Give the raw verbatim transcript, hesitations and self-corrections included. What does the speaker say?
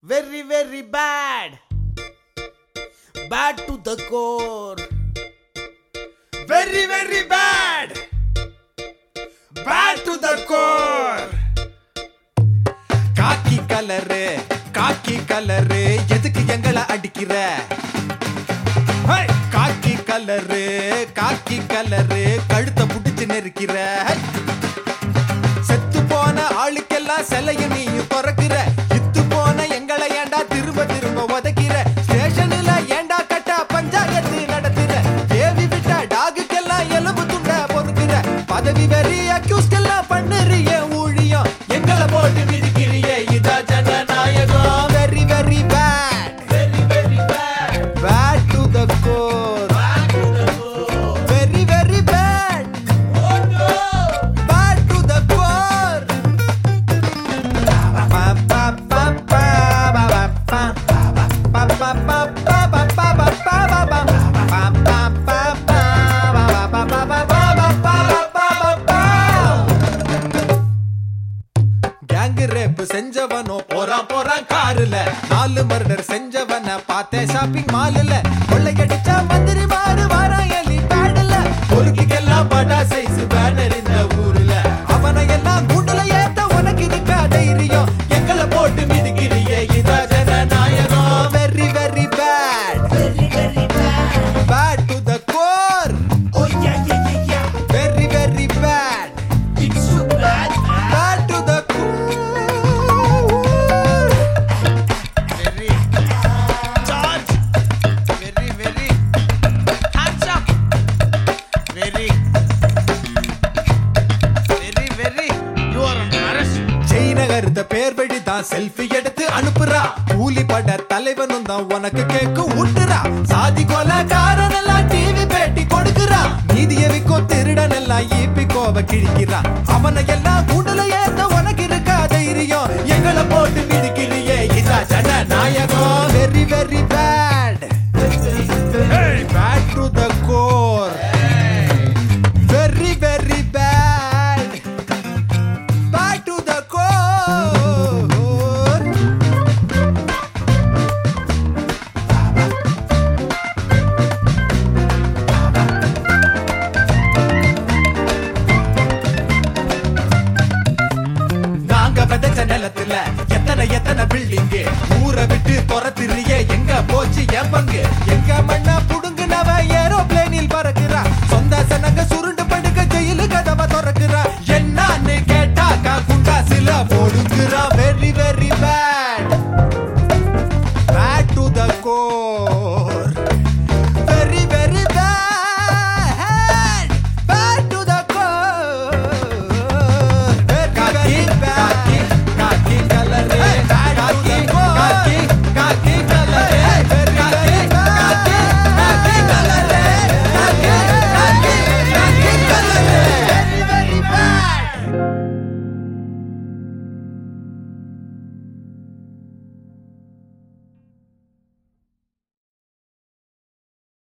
Very very bad. Bad to the core. Very very bad. Bad to the core. காக்கி colour காக்கி colour எதுக்கு எங்களை அடிக்கிற? காக்கி colour காக்கி கலரு கழுத்தை புடிச்சு நெருக்கிற. செத்து போன ஆளுக்கெல்லாம் சிலைய நீயும் துறக்கிற. இத்து போன எங்களை ஏண்டா திரும்ப திரும்ப உதைக்கிற? ஸ்டேஷன்ல ஏண்டா கட்ட பஞ்சாயத்து நடத்துற? தேவி விட்ட டாகுக்கெல்லாம் எலும்பு துண்ட பொறுக்கிற. பதவி வெறி அக்யூஸ்கெல்லாம் பண்ணுறிய ஊழியம் எங்களை போட்டு மிதிக்கிறிய. இதா ஜனநாயகம். Very very bad very very bad bad to the core. Very very bad. Oh no. Bad to the core. Pa pa pa pa pa pa pa pa pa pa pa pa pa. Gang rape செஞ்சவனோ போறான் போறான் காருல. நாலு murder செஞ்சவன பார்த்தேன் shopping மால்ல. கொள்ளையடிச்ச மந்திரி மாறு வாரான் எலி பேடல. பொறுக்கிக்கெல்லாம் படா சைஸ் பேனர் இந்த ஊர்ல. அவனை எல்லாம் கூண்டுல ஏத்த உனக்கு இருக்கா தைரியம்? எங்களை போட்டு மிதிக்கிறியே இதா ஜனநாயகம். Very very bad very very bad bad to the core. Oh yeah yeah yeah yeah. Very very bad It's so bad. Bad to the core. Very. Charge. Very very. Hands up. Very. Very very. You are under arrest. ஜெய்நகர்த பேர் வழிதான் selfie எடுத்து அனுப்புறா. கூலி பட தலைவனும் தான் உனக்கு கேக்கு ஊட்டுறா. சாதி கொலைகாரன் எல்லாம் டிவி பேட்டி கொடுக்குறா. நீதியை விக்கோ திருடன் எல்லாம் ஈப்பி கோவ கிழிக்கிறா. அவனை எல்லாம்